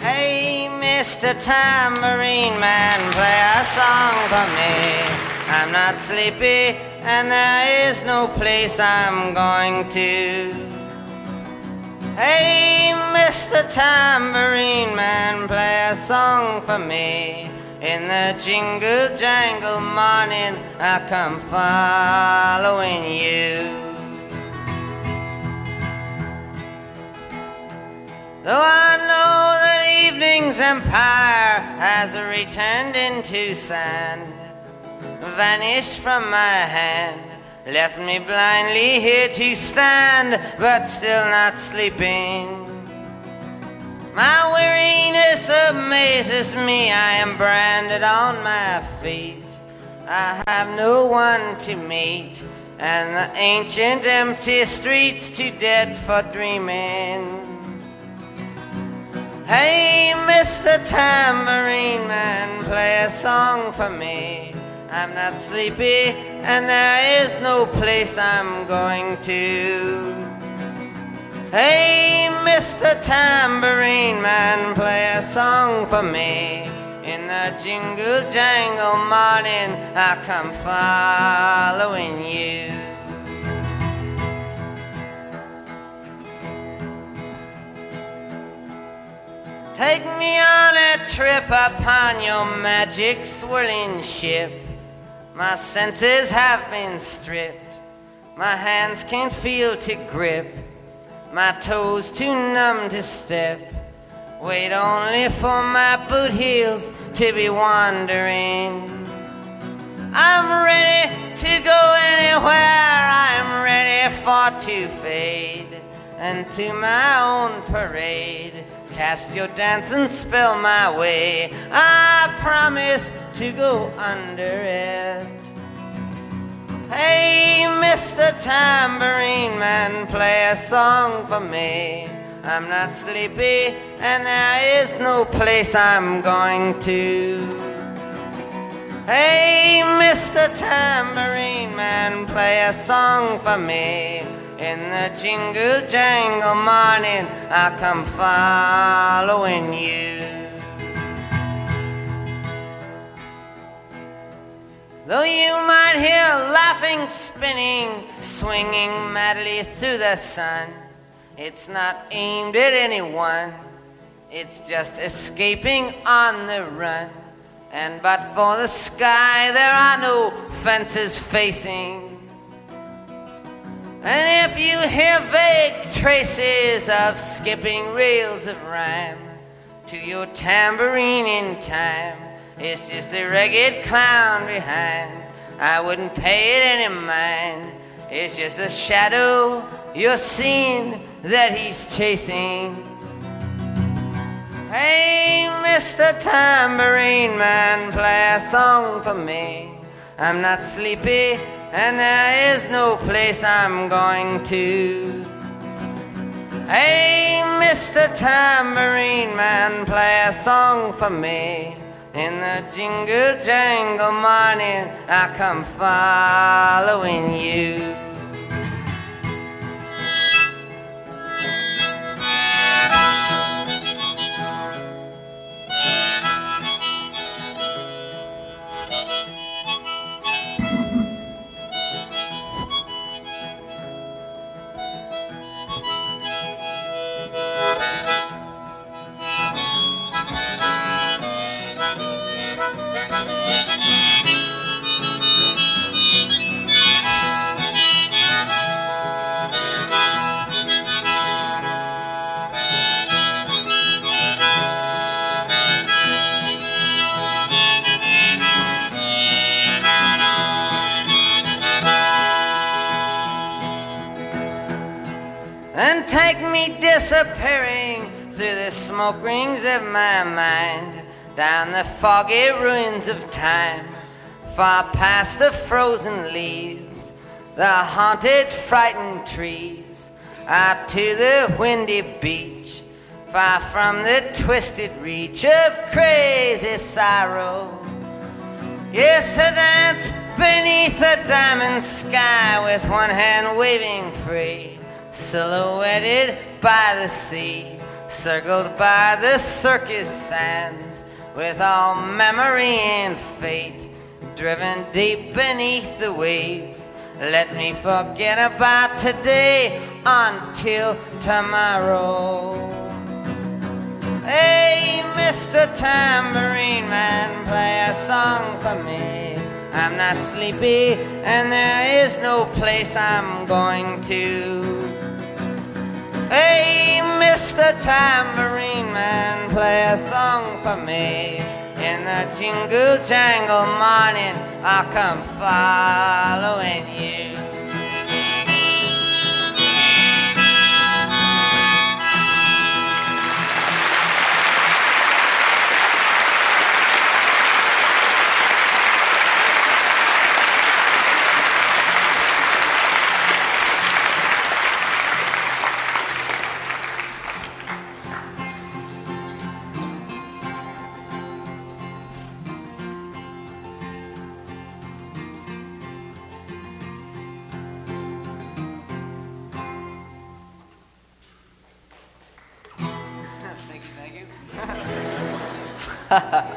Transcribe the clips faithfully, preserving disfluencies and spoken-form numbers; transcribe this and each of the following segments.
Hey, Mister Tambourine Man, play a song for me. I'm not sleepy, and there is no place I'm going to. Hey, Mister Tambourine Man, play a song for me. In the jingle jangle morning, I come following you. Though I know that evening's empire has returned into sand, vanished from my hand, left me blindly here to stand, but still not sleeping. My weariness amazes me, I am branded on my feet. I have no one to meet, and the ancient empty streets too dead for dreaming. Hey, Mister Tambourine Man, play a song for me. I'm not sleepy, and there is no place I'm going to. Hey, Mister Tambourine Man, play a song for me. In the jingle jangle morning, I come following you. Take me on a trip upon your magic swirling ship. My senses have been stripped. My hands can't feel to grip. My toes too numb to step. Wait only for my boot heels to be wandering. I'm ready to go anywhere. I'm ready for to fade. And to my own parade, cast your dancing spell my way. I promise to go under it. Hey, Mister Tambourine Man, play a song for me. I'm not sleepy, and there is no place I'm going to. Hey, Mister Tambourine Man, play a song for me. In the jingle jangle morning, I come following you. Though you might hear laughing, spinning, swinging madly through the sun, it's not aimed at anyone, it's just escaping on the run. And but for the sky, there are no fences facing. And if you hear vague traces of skipping rails of rhyme to your tambourine in time, it's just a ragged clown behind. I wouldn't pay it any mind. It's just a shadow you're seeing that he's chasing. Hey, Mister Tambourine Man, play a song for me. I'm not sleepy, and there is no place I'm going to. Hey, Mister Tambourine Man, play a song for me. In the jingle jangle morning, I come following you. And take me disappearing through the smoke rings of my mind, down the foggy ruins of time, far past the frozen leaves, the haunted, frightened trees, out to the windy beach, far from the twisted reach of crazy sorrow. Yes, to dance beneath a diamond sky with one hand waving free, silhouetted by the sea, circled by the circus sands, with all memory and fate driven deep beneath the waves. Let me forget about today until tomorrow. Hey, Mister Tambourine Man, play a song for me. I'm not sleepy and there is no place I'm going to. Hey, Mister Tambourine Man, play a song for me. In the jingle jangle morning, I'll come following you. I,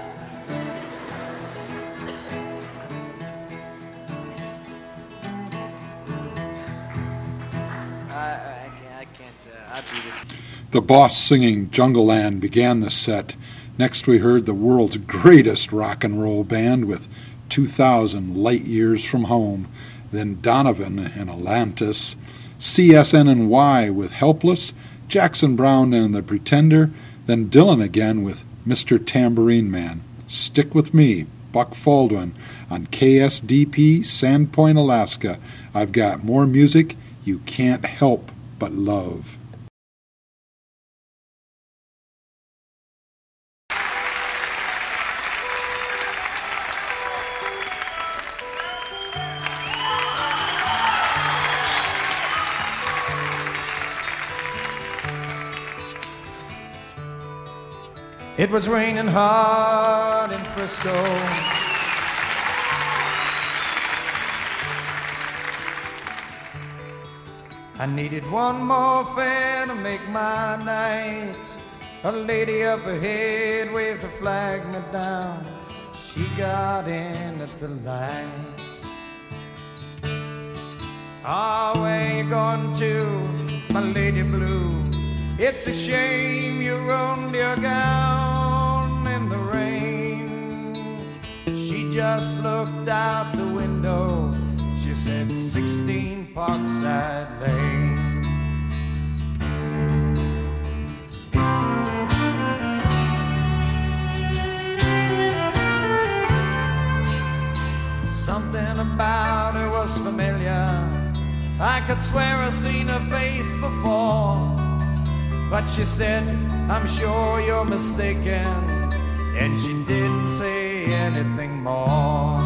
I can't, I can't uh, I'll do this. The Boss singing Jungle Land began the set. Next we heard the world's greatest rock and roll band with two thousand Light Years from Home, then Donovan and Atlantis, C S N and Y with Helpless, Jackson Browne and the Pretender, then Dylan again with Mister Tambourine Man. Stick with me, Buck Faldwin, on K S D P, Sandpoint, Alaska. I've got more music you can't help but love. It was raining hard in Frisco. I needed one more fare to make my night. A lady up ahead waved to flag me down. She got in at the light. Oh, where you going to, my lady blue? It's a shame you ruined your gown in the rain. She just looked out the window. She said sixteen Parkside Lane. Something about her was familiar. I could swear I've seen her face before. But she said, I'm sure you're mistaken. And she didn't say anything more.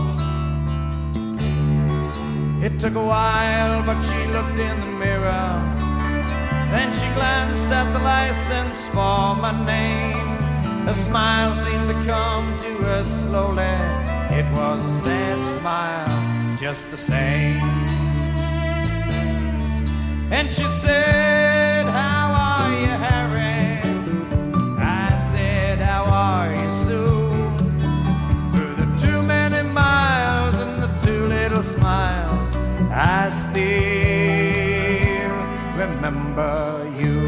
It took a while, but she looked in the mirror. Then she glanced at the license for my name. A smile seemed to come to her slowly. It was a sad smile, just the same. And she said, how are you, Harry? I said, how are you, Sue? Through the too many miles and the too little smiles, I still remember you.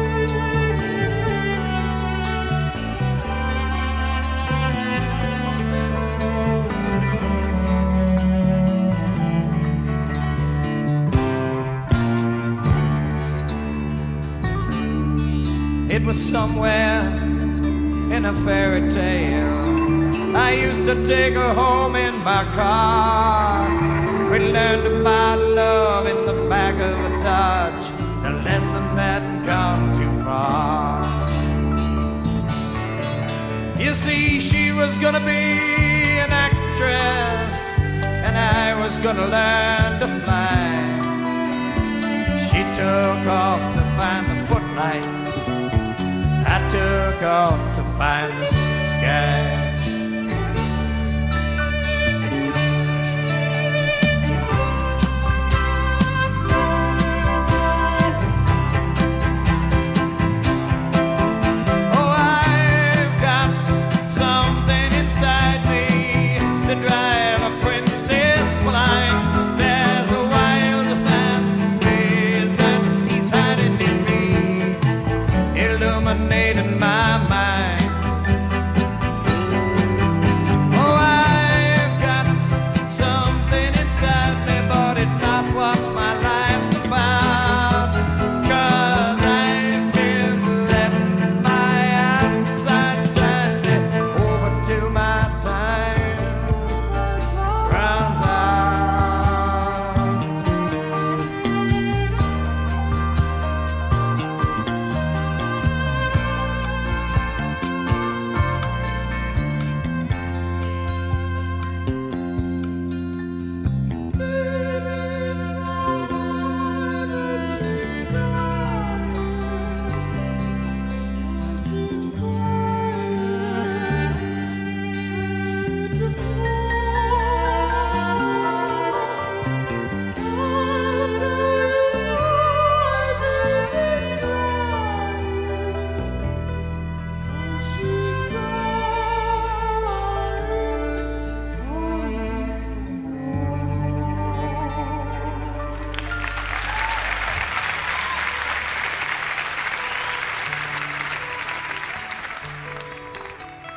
It was somewhere in a fairy tale. I used to take her home in my car. We learned about love in the back of a Dodge, a lesson that hadn't gone too far. You see, she was gonna be an actress, and I was gonna learn to fly. She took off to find the footlights, I took off to find the sky.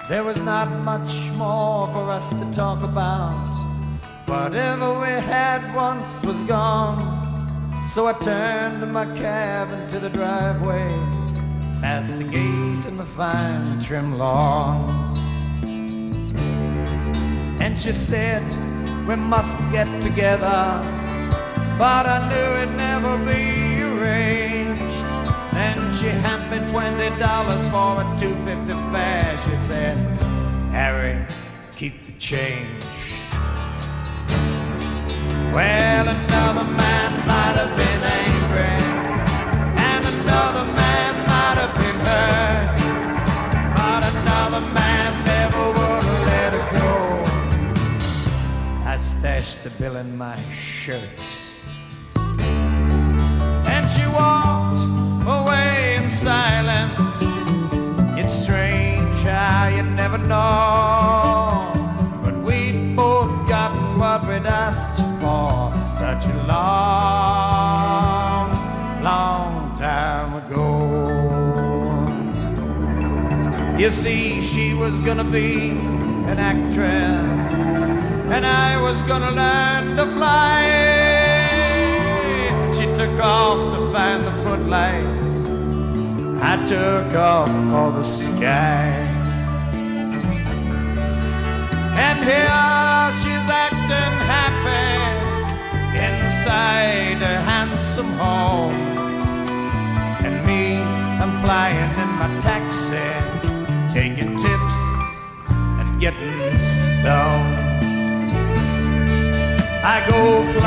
There was not much more for us to talk about. Whatever we had once was gone. So I turned my cab into the driveway, past the gate and the fine trim lawns. And she said, we must get together, but I knew it'd never be arranged. And she handed me twenty dollars for a two fifty fare. She said, Harry, keep the change. Well, another man might have been angry, and another man might have been hurt, but another man never would have let her go. I stashed the bill in my shirt, and she walked away in silence. It's strange how you never know, but we'd both gotten what we'd asked for such a long, long time ago. You see, she was gonna be an actress, and I was gonna learn to fly. She took off to find the footlights, I took off for the sky. And here she's acting happy inside a handsome home, and me, I'm flying in my taxi, taking tips and getting stoned. I go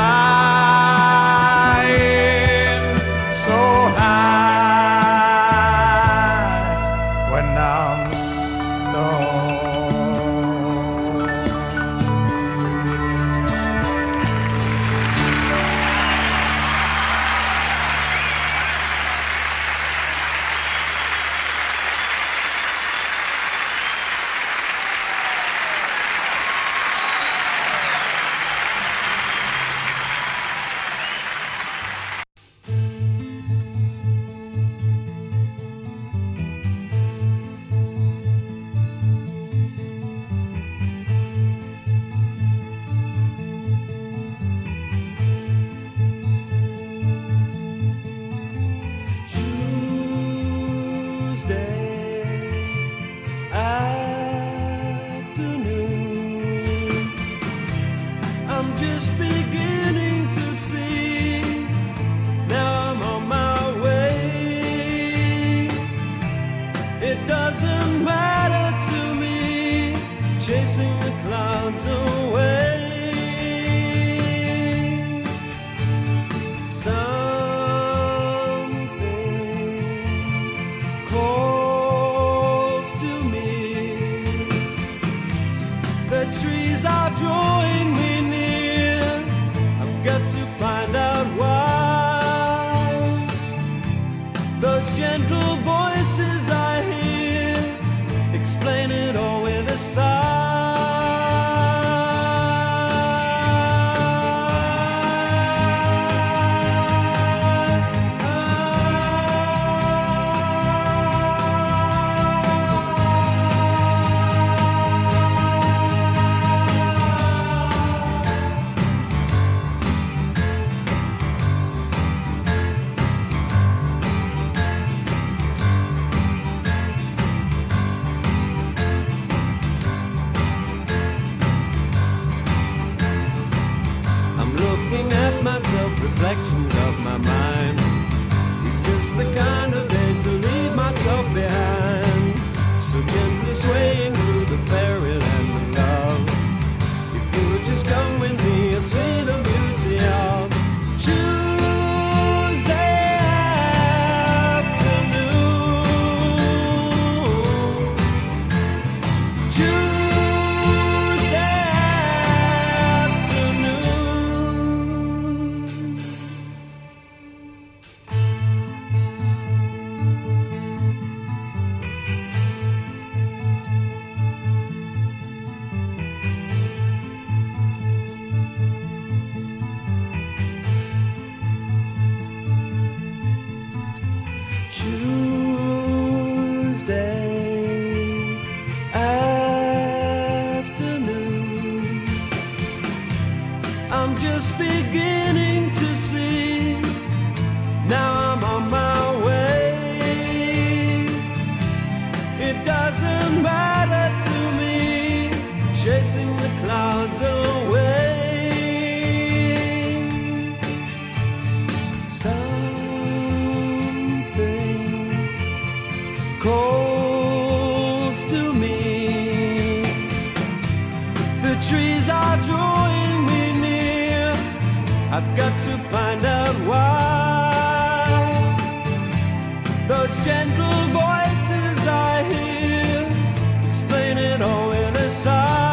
flying so high when I'm stoned. gentle voices I hear, explaining all in a sigh.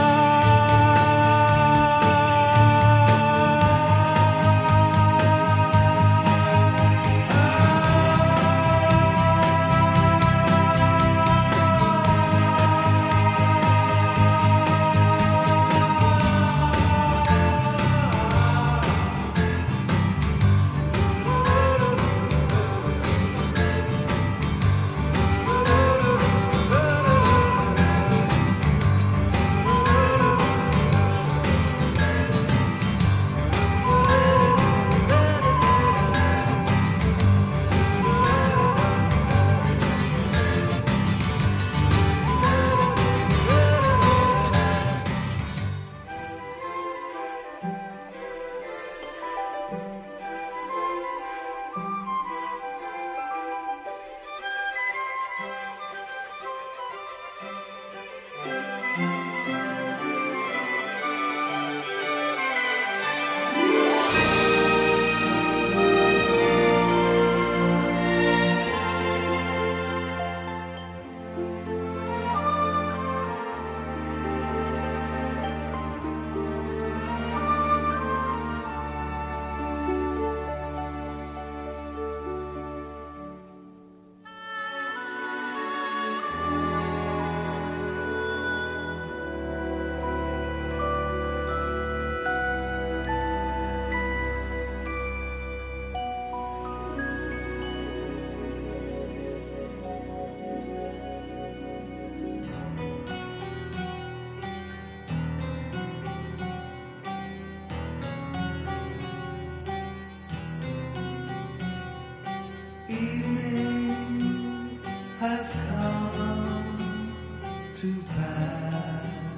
Evening has come to pass.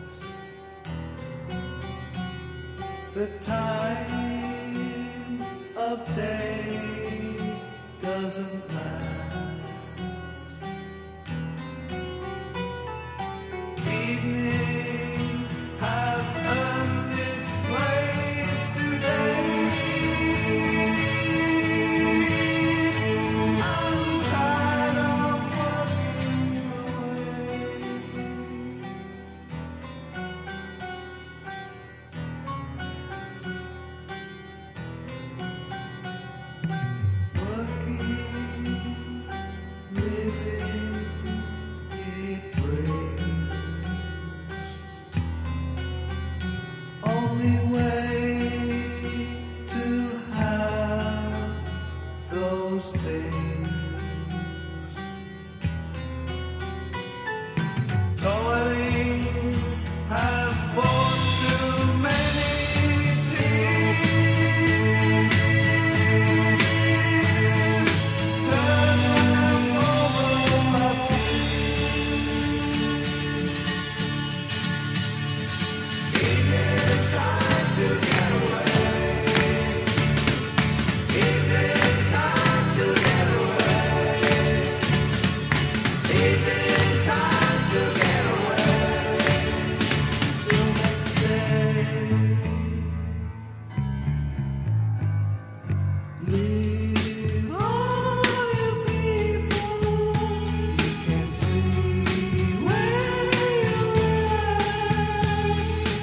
The time of day doesn't last. Evening has earned its place today.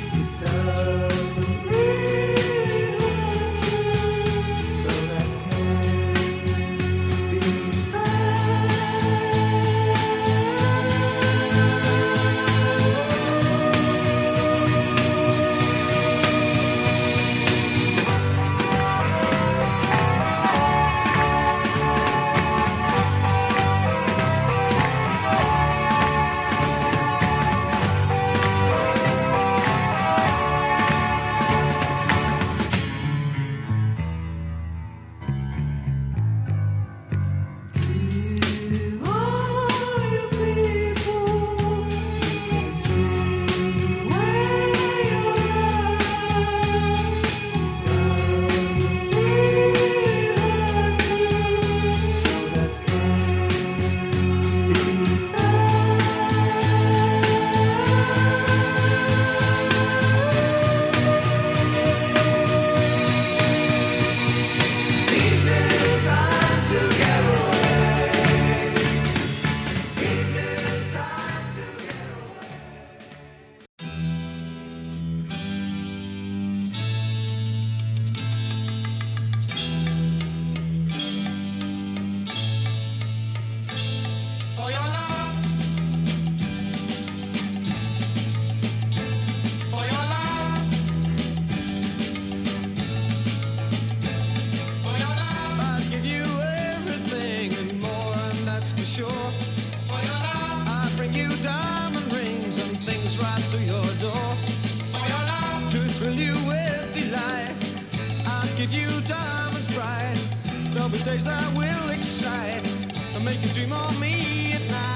Doesn't really hurt you, so that can be days that will excite and make you dream of me at night.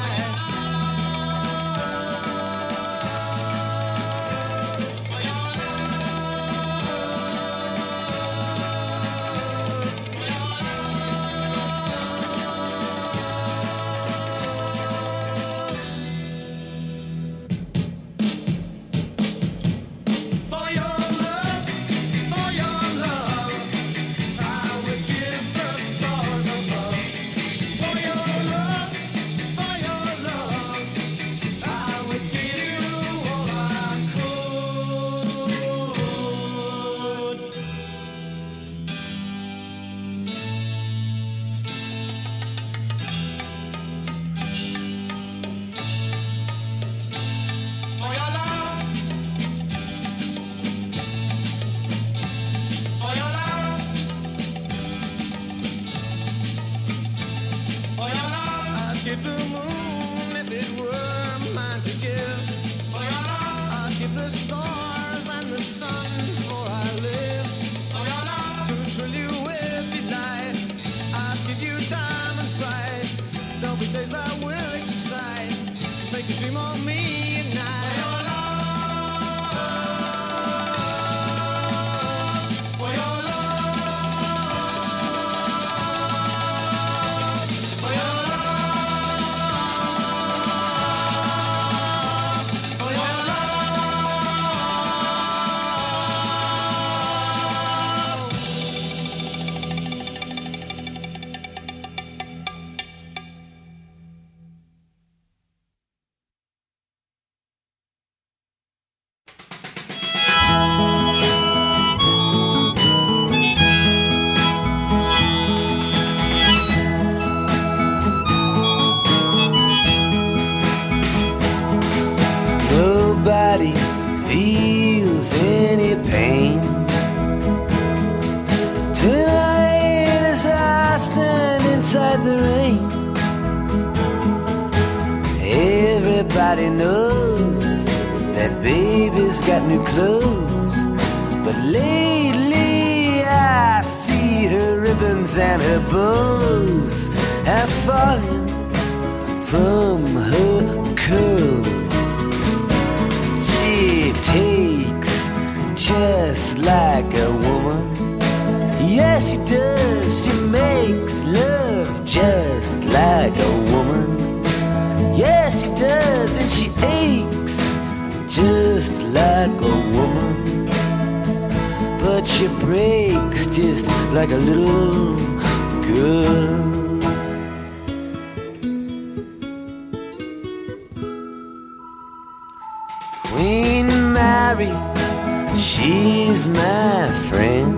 Nobody feels any pain tonight as I stand inside the rain. Everybody knows that baby's got new clothes, but lately I see her ribbons and her bows have fallen from her curls. She takes just like a woman. Yes, she does. She makes love just like a woman. Yes, she does. And she aches just like a woman. But she breaks just like a little girl. Queen Mary, she's my friend.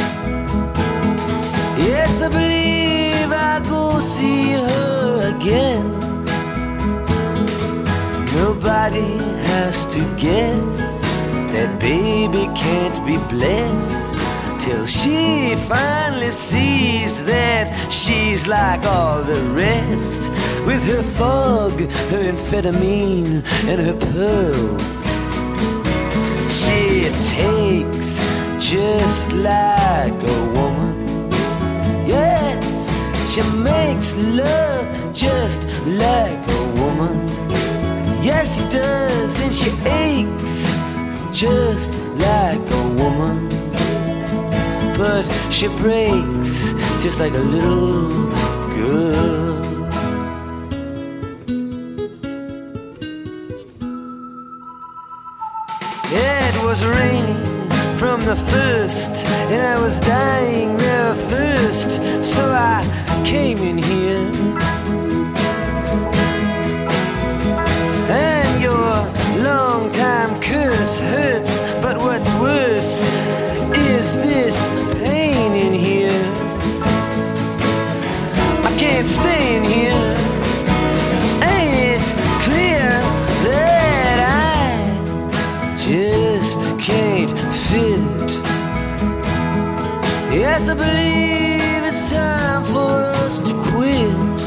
Yes, I believe I'll go see her again. Nobody has to guess that baby can't be blessed till she finally sees that she's like all the rest, with her fog, her amphetamine, and her pearls. She takes just like a woman. Yes, she makes love just like a woman. Yes, she does, and she aches just like a woman. But she breaks just like a little girl. It was raining from the first, and I was dying of thirst, so I came in here. And your long-time curse hurts, but what's worse is this pain in here. I can't stay in here. Ain't it clear that I just can't fit? Yes, I believe it's time for us to quit.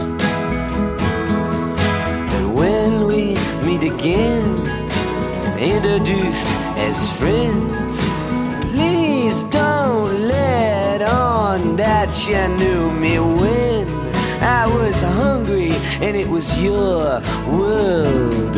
And when we meet again, introduced as friends, please don't let on one that you knew me when I was hungry and it was your world.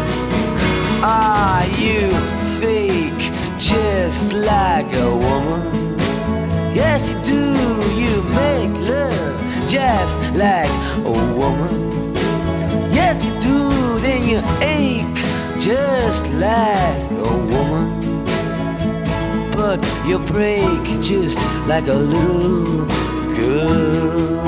Are you fake just like a woman? Yes, you do. You make love just like a woman. Yes, you do. Then you ache just like a woman. But you break just like a little girl.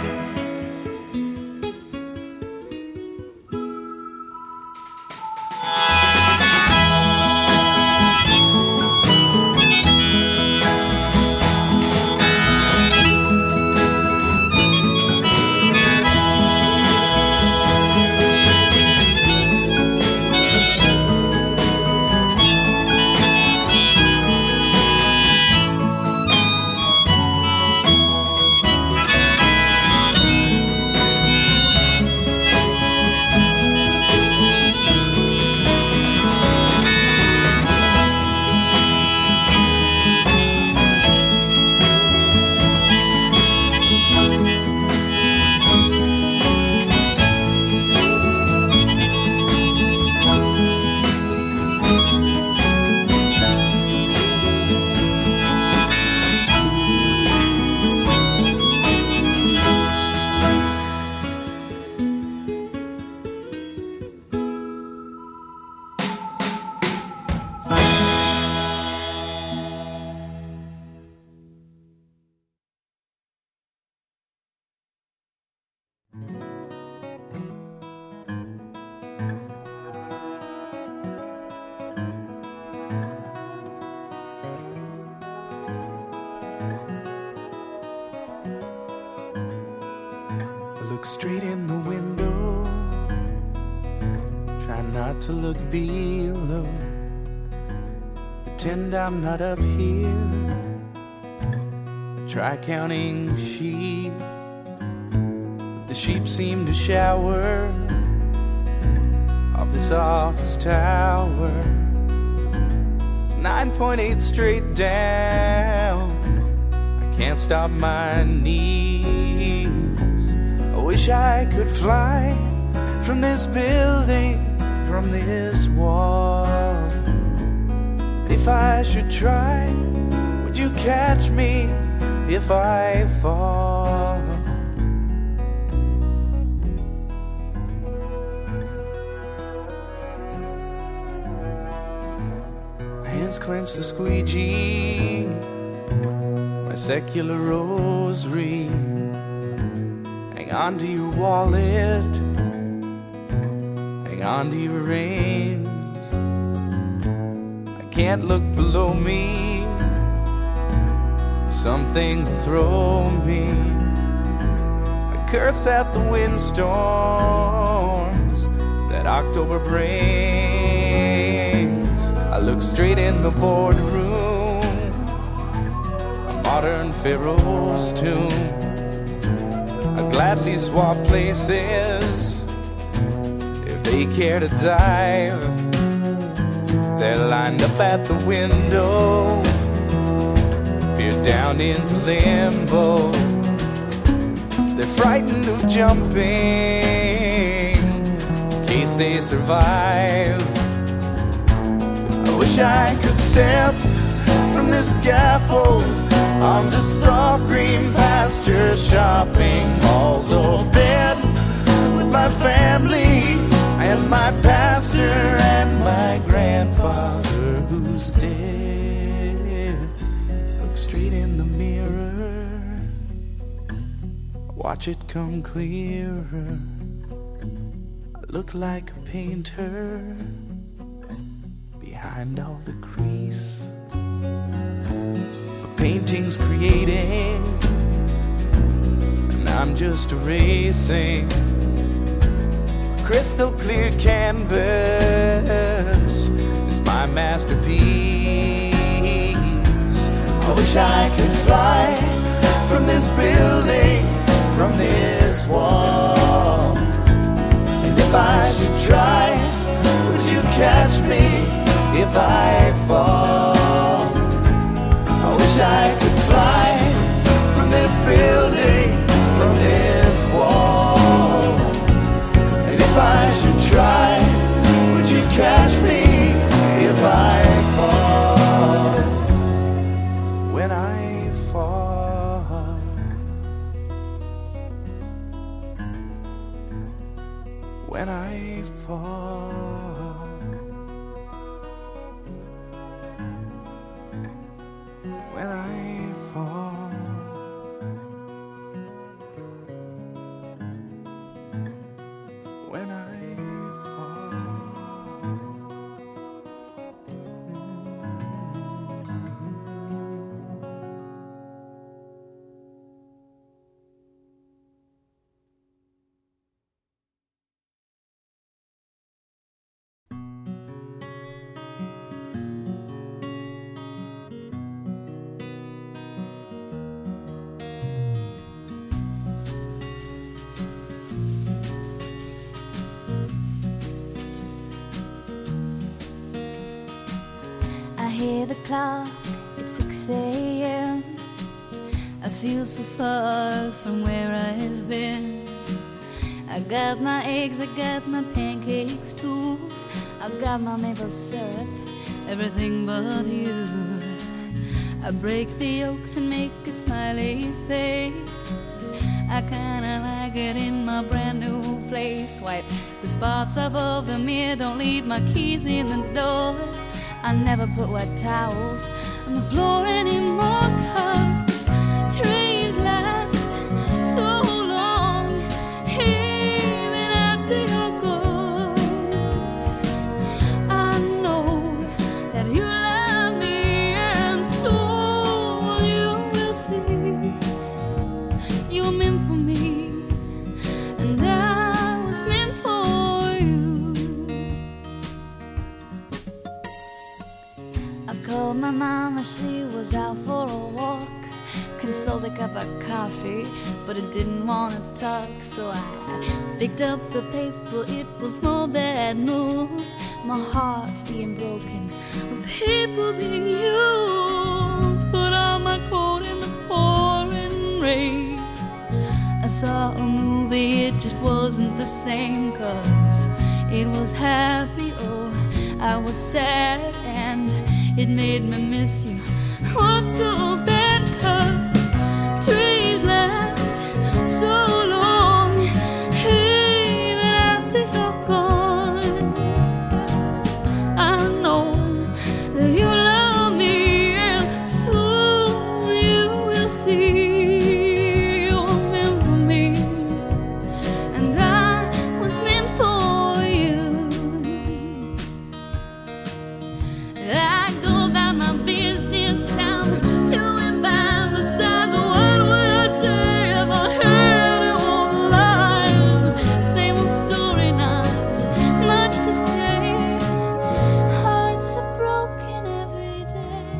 Look straight in the window, try not to look below, pretend I'm not up here, try counting sheep, the sheep seem to shower off this office tower. It's nine point eight straight down, I can't stop my knees. I wish I could fly from this building, from this wall. If I should try, would you catch me if I fall? My hands clench the squeegee, my secular rosary. Hang on to your wallet, hang on to your reins. I can't look below me, something will throw me. I curse at the windstorms that October brings. I look straight in the boardroom, a modern pharaoh's tomb. I'd gladly swap places if they care to dive. They're lined up at the window, peer down into limbo. They're frightened of jumping in case they survive. I wish I could step from this scaffold onto soft green pasture, shopping malls, or bed with my family and my pastor and my grandfather who's dead. Look straight in the mirror, watch it come clearer. I look like a painter behind all the crease. Paintings creating, and I'm just erasing. Crystal clear canvas is my masterpiece. I wish I could fly from this building, from this wall. And if I should try, would you catch me if I fall? I wish I could fly from when I fall. When I fall. When I I hear the clock, it's six a.m. I feel so far from where I've been. I got my eggs, I got my pancakes too. I got my maple syrup, everything but you. I break the yolks and make a smiley face. I kinda like it in my brand new place. Wipe the spots off of the mirror, don't leave my keys in the door. I never put wet towels on the floor anymore, 'cause trains last so long, even after you're gone. I know that you love me, and so you will see. You're meant for me, and I was meant for you. I called my mama, she was out for a walk. Consoled a cup of coffee, but it didn't want to talk. So I picked up the paper, it was more bad news. My heart's being broken, the paper being used. Put on my coat in the pouring rain. I saw a movie, it just wasn't the same. 'Cause it was happy, oh, I was sad, and it made me miss you. Was so bad, 'cause dreams last so long, even after you're gone. I know that you love me, and soon you will see. You're meant for me, and I was meant for you. I go about my business, I'm doing by the side. What would I say if I heard it all alive? Same old story, not much to say. Hearts are broken every day.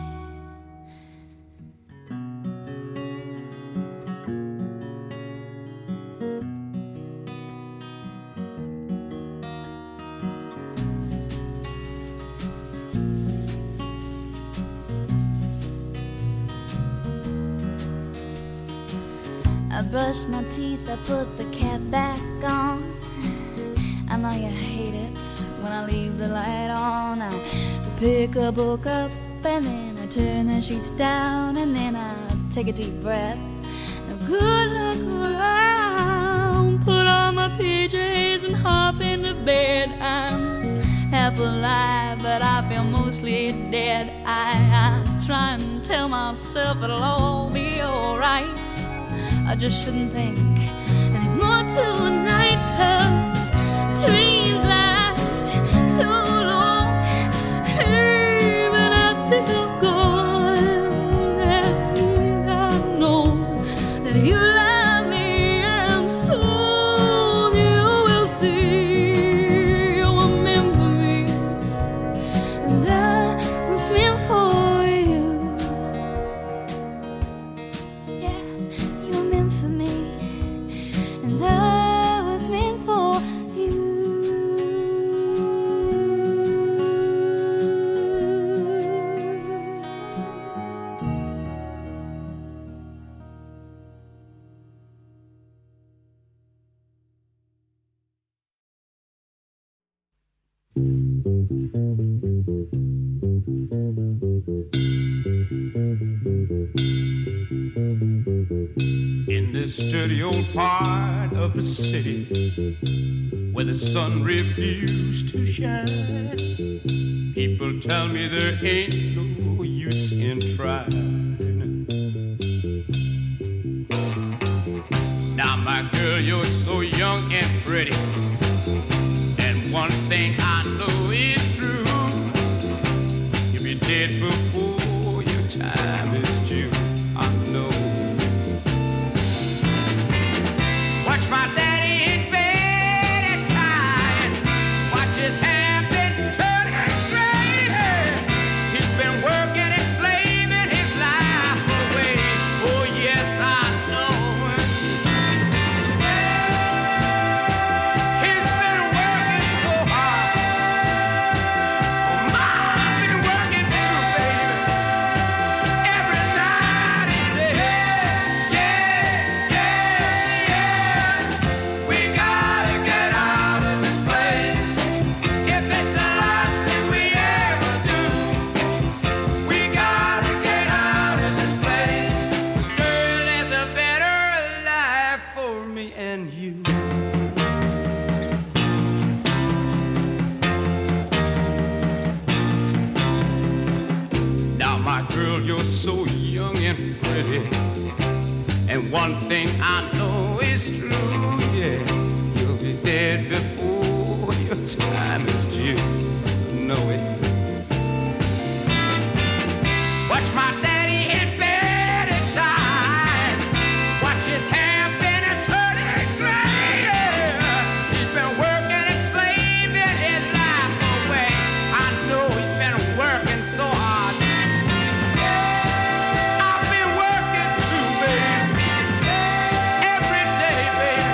I brush my teeth, I put the cap back on. I know you hate it when I leave the light on. I pick a book up and then I turn the sheets down, and then I take a deep breath. Now good luck around. Put on my P Js and hop into bed. I'm half alive, but I feel mostly dead. I, I try and tell myself it'll all be alright. I just shouldn't think anymore tonight, 'cause dreams last so long, even after you're gone. And I know that you love me, and soon you will see. You were meant for me, and I was meant for you. Yeah, you're meant for me, and I was meant for you. In this dirty old part of the city, where the sun refused to shine. People tell me there ain't no use in trying. Now, my girl, you're so young and pretty, and one thing I know is true: you'll be dead before your time is due. I know. Watch my daddy in bed at night. Watch his hand been turning gray. He's been working and slaving his life away. Oh yes, I know. He's been working so hard. Mom been working too, baby. Every night and day. Yeah, yeah, yeah. We gotta get out of this place. If it's the last thing we ever do, we gotta get out of this place. 'Cause girl, there's a better life for me and you. Now, my girl, you're so young and pretty, and one thing I know is true, yeah, you'll be dead before your time is due. Know it. Watch my daddy in bed at time. Watch his hair been a turning gray. He's been working and slaving his life away. I know he's been working so hard. I've been working too, baby. Every day, baby.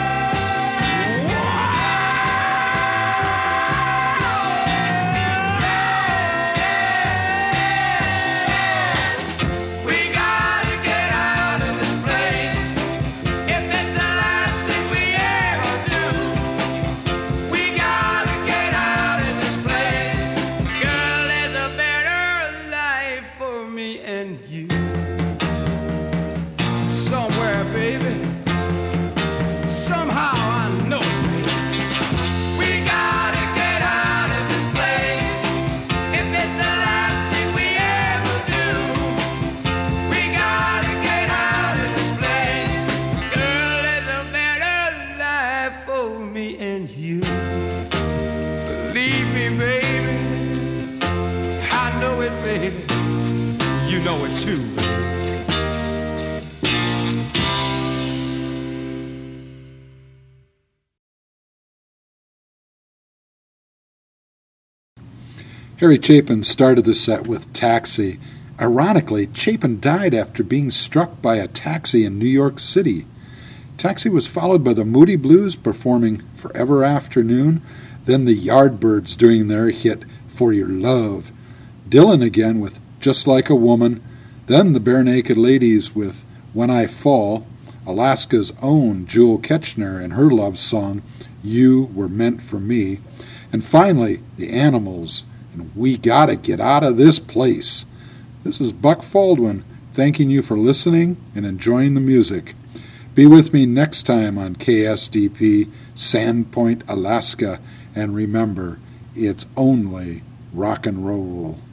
We gotta get out of this place. If it's the last thing we ever do, we gotta get out of this place. Girl, there's a better life for me and you. Somewhere, baby. Somehow I know it, baby. We gotta get out of this place. If it's the last thing we ever do, we gotta get out of this place. Girl, there's a better life for me and you. Believe me, baby. I know it, baby. You know it too, baby. Harry Chapin started the set with Taxi. Ironically, Chapin died after being struck by a taxi in New York City. Taxi was followed by the Moody Blues performing Forever Afternoon, then the Yardbirds doing their hit For Your Love, Dylan again with Just Like a Woman, then the Bare Naked Ladies with When I Fall, Alaska's own Jewel Ketchner and her love song You Were Meant for Me, and finally the Animals and We Gotta Get Out of This Place. This is Buck Faldwin thanking you for listening and enjoying the music. Be with me next time on K S D P Sandpoint, Alaska, and remember, it's only rock and roll.